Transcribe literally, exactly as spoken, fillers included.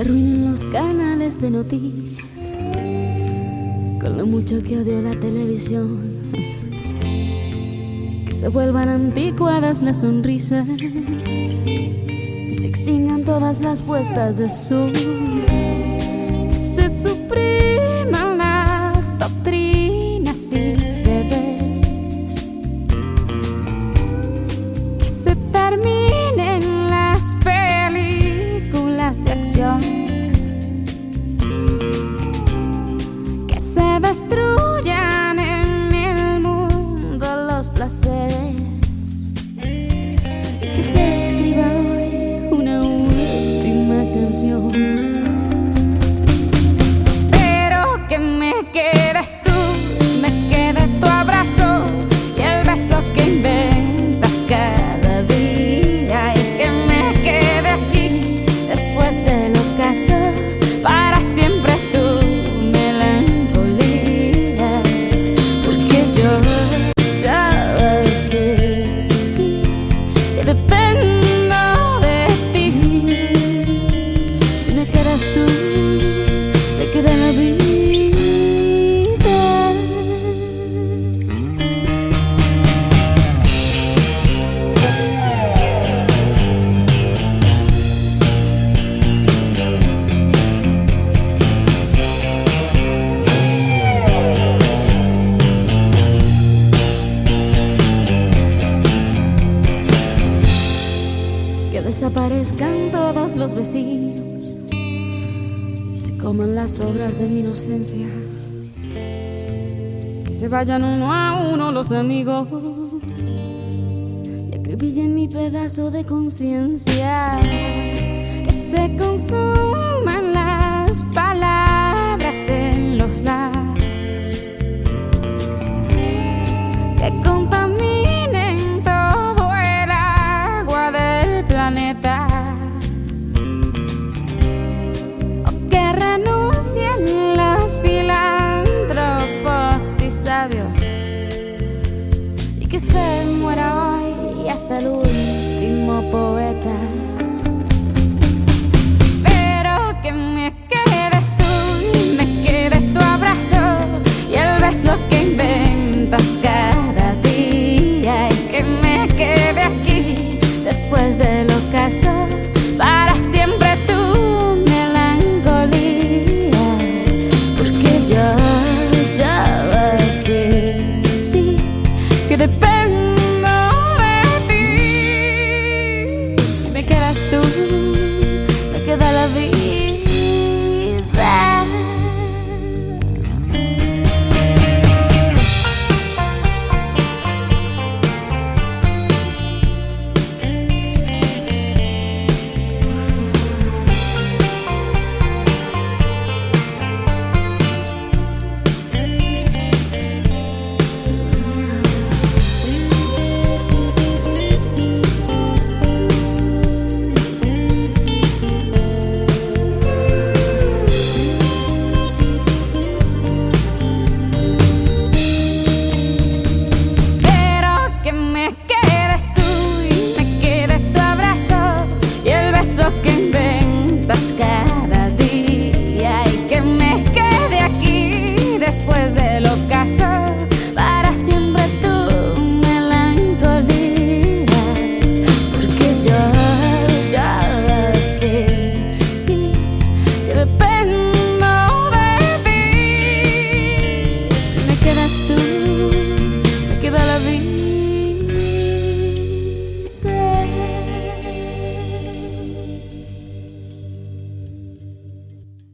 arruinen los canales de noticias con lo mucho que odio la televisión, que se vuelvan anticuadas las sonrisas y se extingan todas las puestas de sol, que se supriman las doctrinas y deberes, que se terminen las películas de acción, que se destruyan en el mundo los placeres y que se escriba hoy una última canción. Pero que me quedes tú, me quede tu abrazo y el beso que inventas cada día, y que me quede aquí después del ocaso para siempre tu melancolía, porque yo ya sé, sí, que dependo de ti. Si me quedas tú, me queda la vida. Que desaparezcan todos los vecinos y se coman las obras de mi inocencia, que se vayan uno a uno los amigos y acribillen mi pedazo de conciencia, que se consuman las palabras en los labios, que contaminen todo el agua del planeta, o que renuncien los filántropos y sabios, y que se muera hoy hasta el último poeta. Pero que me quedes tú, me quede tu abrazo y el beso que inventas cada día, y que me quede aquí después del ocaso para siempre tu melancolía, porque yo ya sé, sí, que dependo de ti. Si me quedas tú, me queda la vida. Que inventas cada